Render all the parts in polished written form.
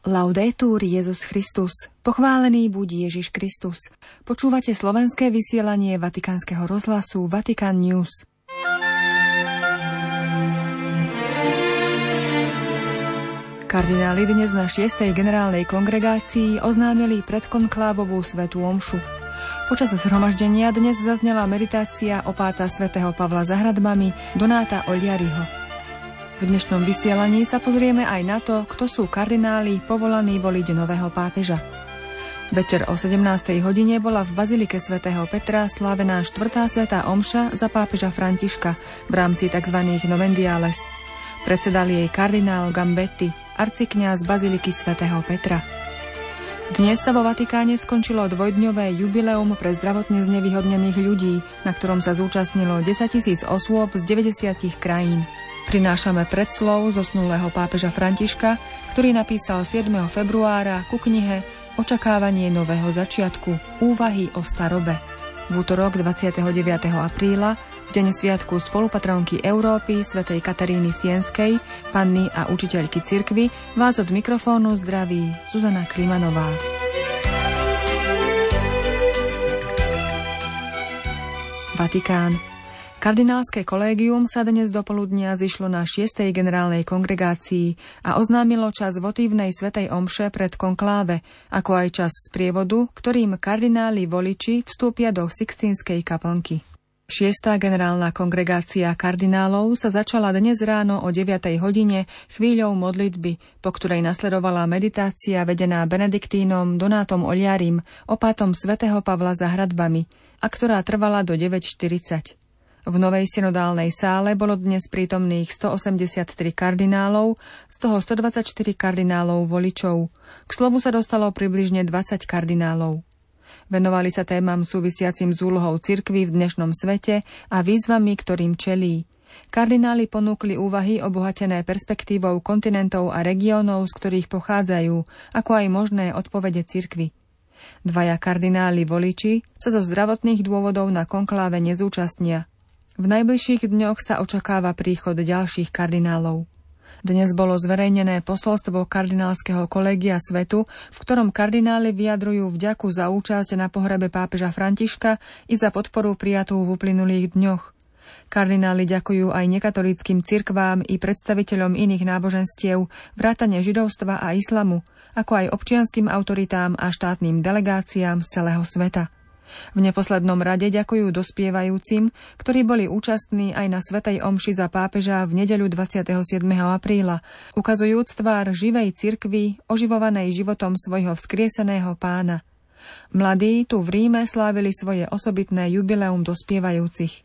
Laudetur Jesus Christus. Pochválený buď Ježiš Kristus. Počúvate slovenské vysielanie Vatikánskeho rozhlasu Vatican News. Kardináli dnes na 6. generálnej kongregácii oznámili predkonklávovú svätú omšu. Počas zhromaždenia dnes zaznela meditácia opáta svätého Pavla za hradbami Donáta Oliariho. V dnešnom vysielaní sa pozrieme aj na to, kto sú kardináli povolaní voliť nového pápeža. Večer o 17. hodine bola v bazilike svätého Petra slávená 4. svätá omša za pápeža Františka v rámci tzv. Novendiales. Predsedal jej kardinál Gambetti, arcikňaz baziliky svätého Petra. Dnes sa vo Vatikáne skončilo dvojdňové jubileum pre zdravotne znevýhodnených ľudí, na ktorom sa zúčastnilo 10 000 osôb z 90 krajín. Prinášame predslov zosnulého pápeža Františka, ktorý napísal 7. februára ku knihe Očakávanie nového začiatku. Úvahy o starobe. V útorok 29. apríla, v deň sviatku spolupatronky Európy svätej Kataríny Sienskej, panny a učiteľky cirkvi, vás od mikrofónu zdraví Zuzana Klimanová. Vatikán. Kardinálske kolégium sa dnes dopoludnia zišlo na 6. generálnej kongregácii a oznámilo čas votívnej svätej omše pred konkláve, ako aj čas sprievodu, ktorým kardináli voliči vstúpia do Sixtínskej kaplnky. 6. generálna kongregácia kardinálov sa začala dnes ráno o 9. hodine chvíľou modlitby, po ktorej nasledovala meditácia vedená benediktínom Donátom Oliarim, opátom svätého Pavla za hradbami, a ktorá trvala do 9:40. V novej synodálnej sále bolo dnes prítomných 183 kardinálov, z toho 124 kardinálov voličov. K slovu sa dostalo približne 20 kardinálov. Venovali sa témam súvisiacim s úlohou cirkvi v dnešnom svete a výzvami, ktorým čelí. Kardináli ponúkli úvahy obohatené perspektívou kontinentov a regiónov, z ktorých pochádzajú, ako aj možné odpovede cirkvi. Dvaja kardináli voliči sa zo zdravotných dôvodov na konkláve nezúčastnia. V najbližších dňoch sa očakáva príchod ďalších kardinálov. Dnes bolo zverejnené posolstvo kardinálskeho kolégia svetu, v ktorom kardináli vyjadrujú vďaku za účasť na pohrebe pápeža Františka i za podporu prijatú v uplynulých dňoch. Kardináli ďakujú aj nekatolíckym cirkvám i predstaviteľom iných náboženstiev, vrátane židovstva a islamu, ako aj občianskym autoritám a štátnym delegáciám z celého sveta. V neposlednom rade ďakujú dospievajúcim, ktorí boli účastní aj na svätej omši za pápeža v nedeľu 27. apríla, ukazujúc tvár živej cirkvi, oživovanej životom svojho vzkrieseného pána. Mladí tu v Ríme slávili svoje osobitné jubileum dospievajúcich.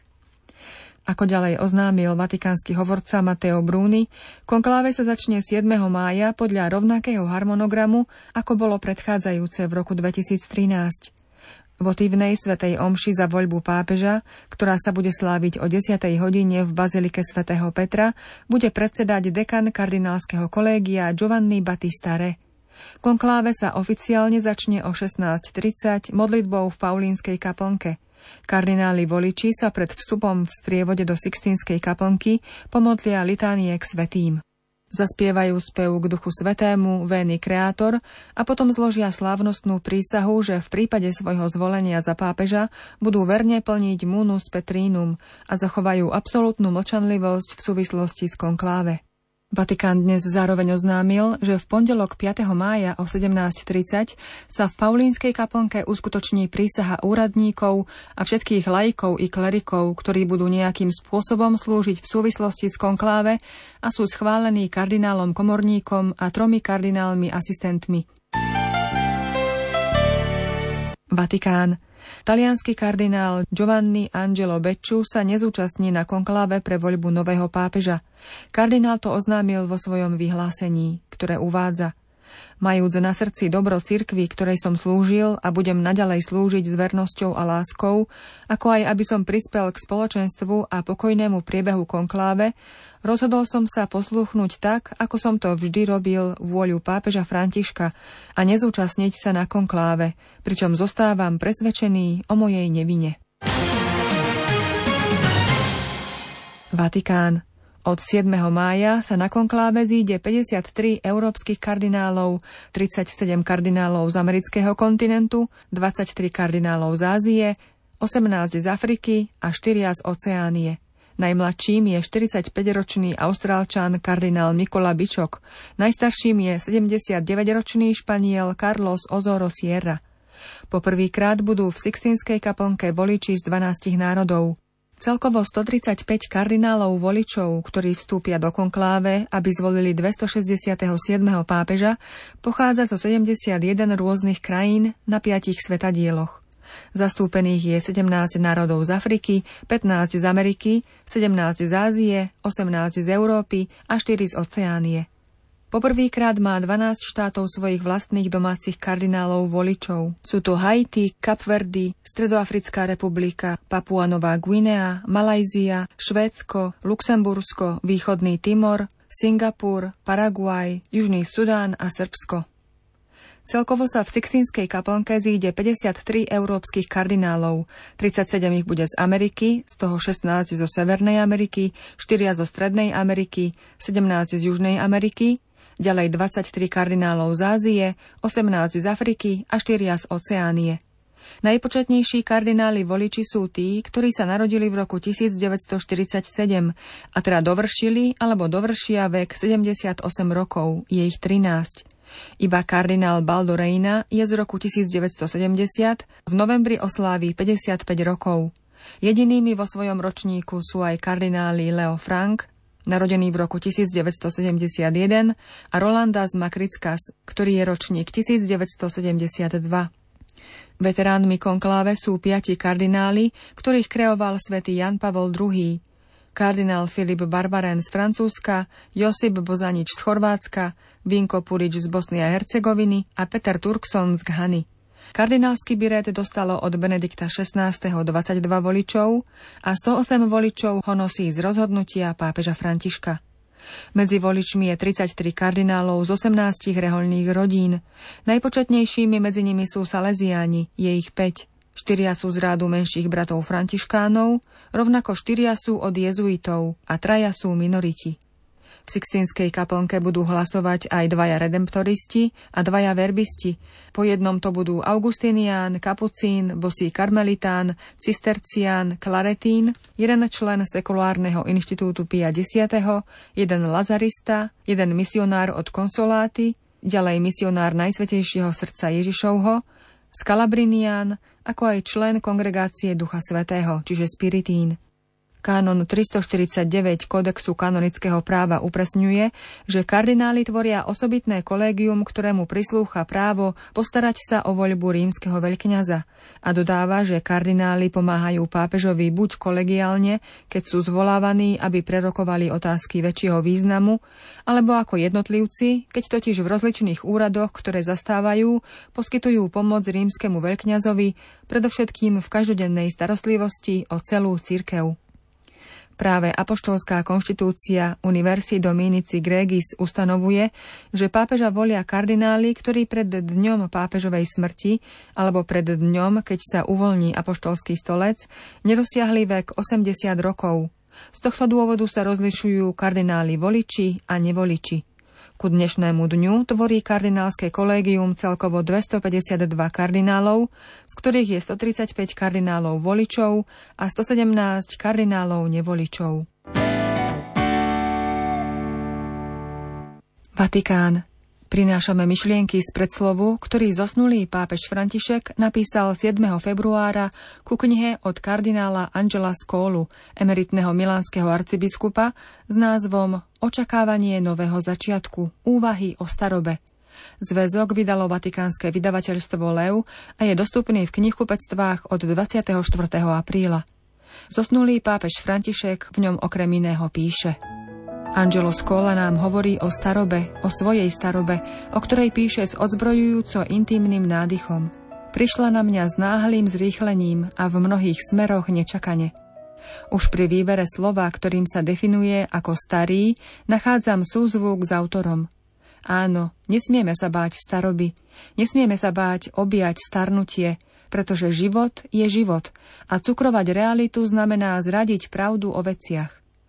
Ako ďalej oznámil vatikánsky hovorca Matteo Bruni, konkláve sa začne 7. mája podľa rovnakého harmonogramu, ako bolo predchádzajúce v roku 2013. Votívnej svätej omši za voľbu pápeža, ktorá sa bude sláviť o 10. hodine v bazilike svätého Petra, bude predsedať dekan kardinálskeho kolégia Giovanni Battista Re. Konkláve sa oficiálne začne o 16:30 modlitbou v Paulínskej kaplnke. Kardináli voliči sa pred vstupom v sprievode do Sixtínskej kaplnky pomodlia litánie k svätým. Zaspievajú spev k Duchu Svätému Veni Creator a potom zložia slávnostnú prísahu, že v prípade svojho zvolenia za pápeža budú verne plniť munus Petrinum a zachovajú absolútnu mlčanlivosť v súvislosti s konkláve. Vatikán dnes zároveň oznámil, že v pondelok 5. mája o 17:30 sa v Paulínskej kaplnke uskutoční prísaha úradníkov a všetkých laikov i klerikov, ktorí budú nejakým spôsobom slúžiť v súvislosti s konkláve a sú schválení kardinálom komorníkom a 3 kardinálmi asistentmi. Vatikán. Taliansky kardinál Giovanni Angelo Becciu sa nezúčastní na konkláve pre voľbu nového pápeža. Kardinál to oznámil vo svojom vyhlásení, ktoré uvádza: Majúc na srdci dobro cirkvi, ktorej som slúžil a budem naďalej slúžiť s vernosťou a láskou, ako aj aby som prispel k spoločenstvu a pokojnému priebehu konkláve, rozhodol som sa poslúchnuť tak, ako som to vždy robil vôľu pápeža Františka a nezúčastniť sa na konkláve, pričom zostávam presvedčený o mojej nevine. Vatikán. Od 7. mája sa na konkláve zíde 53 európskych kardinálov, 37 kardinálov z amerického kontinentu, 23 kardinálov z Ázie, 18 z Afriky a 4 z Oceánie. Najmladším je 45-ročný Austrálčan kardinál Nicola Bičok, najstarším je 79-ročný Španiel Carlos Osoro Sierra. Poprvýkrát budú v Sixtínskej kaplnke voliči z 12 národov. Celkovo 135 kardinálov voličov, ktorí vstúpia do konkláve, aby zvolili 267. pápeža, pochádza zo 71 rôznych krajín na 5 svetadieloch. Zastúpených je 17 národov z Afriky, 15 z Ameriky, 17 z Ázie, 18 z Európy a 4 z Oceánie. Poprvýkrát má 12 štátov svojich vlastných domácich kardinálov voličov. Sú to Haiti, Kapverdy, Stredoafrická republika, Papua Nová Guinea, Malajzia, Švédsko, Luxembursko, Východný Timor, Singapur, Paraguaj, Južný Sudán a Srbsko. Celkovo sa v Sixtínskej kaplnke zíde 53 európskych kardinálov, 37 ich bude z Ameriky, z toho 16 zo Severnej Ameriky, 4 zo Strednej Ameriky, 17 z Južnej Ameriky, ďalej 23 kardinálov z Ázie, 18 z Afriky a 4 z Oceánie. Najpočetnejší kardináli voliči sú tí, ktorí sa narodili v roku 1947 a teda dovršili alebo dovršia vek 78 rokov, je ich 13. Iba kardinál Baldo Reina je z roku 1970, v novembri osláví 55 rokov. Jedinými vo svojom ročníku sú aj kardináli Leo Frank, narodený v roku 1971, a Rolandas Makrickas, ktorý je ročník 1972. Veteránmi konkláve sú 5 kardináli, ktorých kreoval svätý Jan Pavol II. Kardinál Filip Barbaren z Francúzska, Josip Bozanič z Chorvátska, Vinko Purič z Bosny a Hercegoviny a Peter Turkson z Ghany. Kardinálsky biret dostalo od Benedikta XVI 22 voličov a 108 voličov ho nosí z rozhodnutia pápeža Františka. Medzi voličmi je 33 kardinálov z 18 rehoľných rodín. Najpočetnejšími medzi nimi sú Salesiáni, je ich 5. 4 sú z rádu menších bratov františkánov, rovnako 4 sú od jezuitov a 3 sú minoriti. V Sixtínskej kaplnke budú hlasovať aj 2 redemptoristi a 2 verbisti. Po jednom to budú Augustinián, Kapucín, Bosý karmelitán, Cistercián, Klaretín, jeden člen sekulárneho inštitútu Pia X, jeden lazarista, jeden misionár od Konsoláty, ďalej misionár Najsvätejšieho srdca Ježišovho, Skalabrinián, ako aj člen kongregácie Ducha Svätého, čiže Spiritín. Kánon 349 Kódexu kanonického práva upresňuje, že kardináli tvoria osobitné kolégium, ktorému prislúcha právo postarať sa o voľbu rímskeho veľkňaza, a dodáva, že kardináli pomáhajú pápežovi buď kolegiálne, keď sú zvolávaní, aby prerokovali otázky väčšieho významu, alebo ako jednotlivci, keď totiž v rozličných úradoch, ktoré zastávajú, poskytujú pomoc rímskemu veľkňazovi, predovšetkým v každodennej starostlivosti o celú cirkev. Práve apoštolská konštitúcia Universi Dominici Gregis ustanovuje, že pápeža volia kardináli, ktorí pred dňom pápežovej smrti alebo pred dňom, keď sa uvoľní apoštolský stolec, nedosiahli vek 80 rokov. Z tohto dôvodu sa rozlišujú kardináli voliči a nevoliči. Ku dnešnému dňu tvorí kardinálske kolégium celkovo 252 kardinálov, z ktorých je 135 kardinálov voličov a 117 kardinálov nevoličov. Vatikán. Prinášame myšlienky z predslovu, ktorý zosnulý pápež František napísal 7. februára ku knihe od kardinála Angela Scolu, emeritného milánskeho arcibiskupa, s názvom Očakávanie nového začiatku. Úvahy o starobe. Zväzok vydalo vatikánske vydavateľstvo Lev a je dostupný v knihkupectvách od 24. apríla. Zosnulý pápež František v ňom okrem iného píše: Angelo Scola nám hovorí o starobe, o svojej starobe, o ktorej píše s odzbrojujúco intímnym nádychom. Prišla na mňa s náhlým zrýchlením a v mnohých smeroch nečakane. Už pri výbere slova, ktorým sa definuje ako starý, nachádzam súzvuk s autorom. Áno, nesmieme sa báť staroby, nesmieme sa báť objať starnutie, pretože život je život a cukrovať realitu znamená zradiť pravdu o veciach.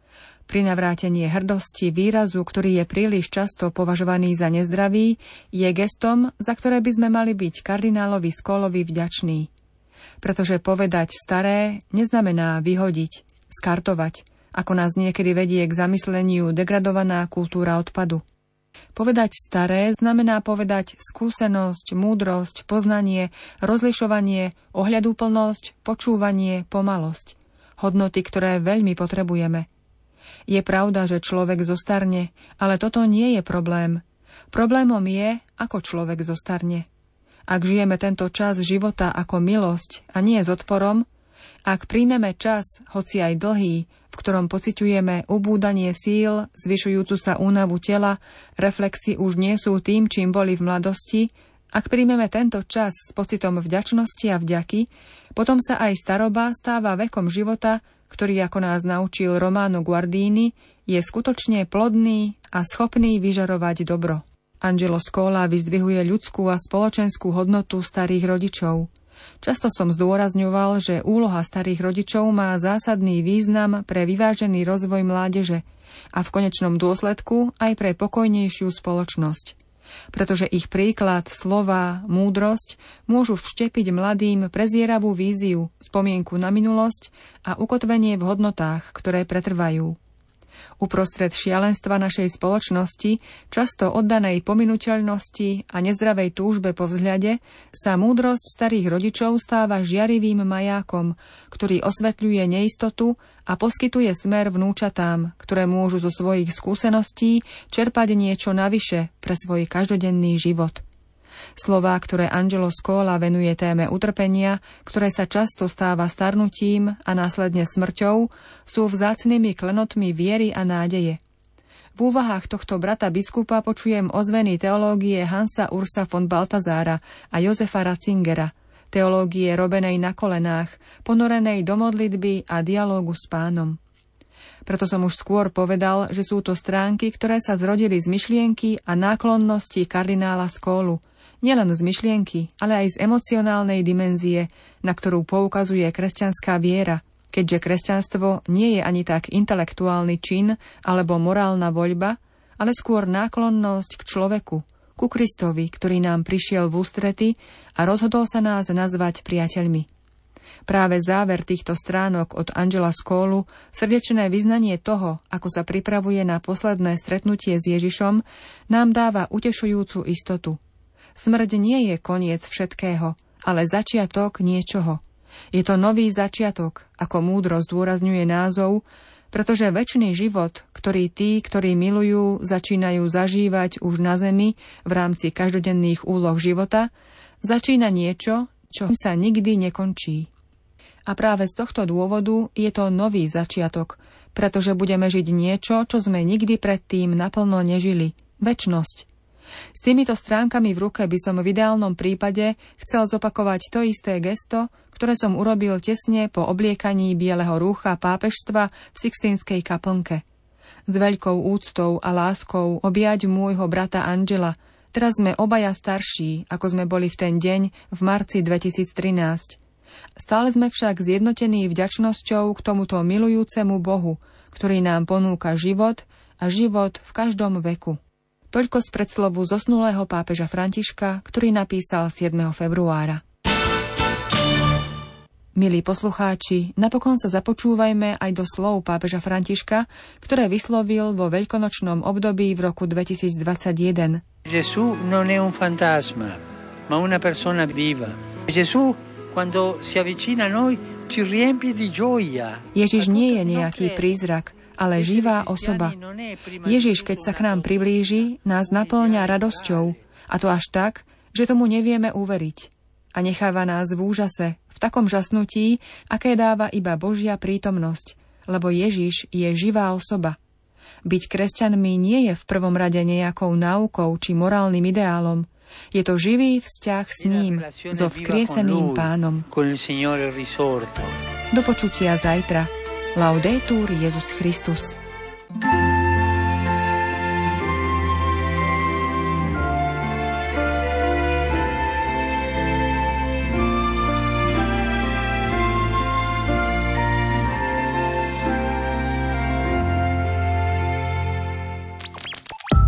Prinavrátenie hrdosti, výrazu, ktorý je príliš často považovaný za nezdravý, je gestom, za ktoré by sme mali byť kardinálovi Scolovi vďační. Pretože povedať staré neznamená vyhodiť, skartovať, ako nás niekedy vedie k zamysleniu degradovaná kultúra odpadu. Povedať staré znamená povedať skúsenosť, múdrosť, poznanie, rozlišovanie, ohľadúplnosť, počúvanie, pomalosť. Hodnoty, ktoré veľmi potrebujeme. Je pravda, že človek zostarne, ale toto nie je problém. Problémom je, ako človek zostarne. Ak žijeme tento čas života ako milosť a nie s odporom, ak príjmeme čas, hoci aj dlhý, v ktorom pociťujeme ubúdanie síl, zvyšujúcu sa únavu tela, reflexy už nie sú tým, čím boli v mladosti, ak príjmeme tento čas s pocitom vďačnosti a vďaky, potom sa aj staroba stáva vekom života, ktorý, ako nás naučil Romano Guardini, je skutočne plodný a schopný vyžarovať dobro. Angelo Scola vyzdvihuje ľudskú a spoločenskú hodnotu starých rodičov. Často som zdôrazňoval, že úloha starých rodičov má zásadný význam pre vyvážený rozvoj mládeže a v konečnom dôsledku aj pre pokojnejšiu spoločnosť. Pretože ich príklad, slová, múdrosť môžu vštepiť mladým prezieravú víziu, spomienku na minulosť a ukotvenie v hodnotách, ktoré pretrvajú. Uprostred šialenstva našej spoločnosti, často oddanej pominuteľnosti a nezdravej túžbe po vzhľade, sa múdrosť starých rodičov stáva žiarivým majákom, ktorý osvetľuje neistotu a poskytuje smer vnúčatám, ktoré môžu zo svojich skúseností čerpať niečo navyše pre svoj každodenný život. Slová, ktoré Angelo Scola venuje téme utrpenia, ktoré sa často stáva starnutím a následne smrťou, sú vzácnymi klenotmi viery a nádeje. V úvahách tohto brata biskupa počujem ozveny teológie Hansa Ursa von Baltazára a Josefa Ratzingera, teológie robenej na kolenách, ponorenej do modlitby a dialógu s Pánom. Preto som už skôr povedal, že sú to stránky, ktoré sa zrodili z myšlienky a náklonnosti kardinála Scolu, nielen z myšlienky, ale aj z emocionálnej dimenzie, na ktorú poukazuje kresťanská viera, keďže kresťanstvo nie je ani tak intelektuálny čin alebo morálna voľba, ale skôr náklonnosť k človeku, ku Kristovi, ktorý nám prišiel v ústrety a rozhodol sa nás nazvať priateľmi. Práve záver týchto stránok od Angela Scolu, srdečné vyznanie toho, ako sa pripravuje na posledné stretnutie s Ježišom, nám dáva utešujúcu istotu. Smrť nie je koniec všetkého, ale začiatok niečoho. Je to nový začiatok, ako múdro zdôrazňuje názov, pretože večný život, ktorý tí, ktorí milujú, začínajú zažívať už na zemi v rámci každodenných úloh života, začína niečo, čo sa nikdy nekončí. A práve z tohto dôvodu je to nový začiatok, pretože budeme žiť niečo, čo sme nikdy predtým naplno nežili. Večnosť. S týmito stránkami v ruke by som v ideálnom prípade chcel zopakovať to isté gesto, ktoré som urobil tesne po obliekaní bieleho rúcha pápežstva v Sixtínskej kaplnke. S veľkou úctou a láskou objať môjho brata Angela. Teraz sme obaja starší, ako sme boli v ten deň v marci 2013. Stále sme však zjednotení vďačnosťou k tomuto milujúcemu Bohu, ktorý nám ponúka život a život v každom veku. Toľko z predslovu zosnulého pápeža Františka, ktorý napísal 7. februára. Milí poslucháči, napokon sa započúvajme aj do slov pápeža Františka, ktoré vyslovil vo veľkonočnom období v roku 2021. Gesù non è un fantasma, ma una persona viva. Gesù, quando si avvicina a noi, ci riempie di gioia. Ježiš nie je nejaký prízrak, ale živá osoba. Ježiš, keď sa k nám priblíži, nás naplňa radosťou, a to až tak, že tomu nevieme uveriť. A necháva nás v úžase, v takom žasnutí, aké dáva iba Božia prítomnosť, lebo Ježiš je živá osoba. Byť kresťanmi nie je v prvom rade nejakou náukou či morálnym ideálom. Je to živý vzťah s ním, so vzkrieseným Pánom. Do počutia zajtra. Laudetur Jesus Christus.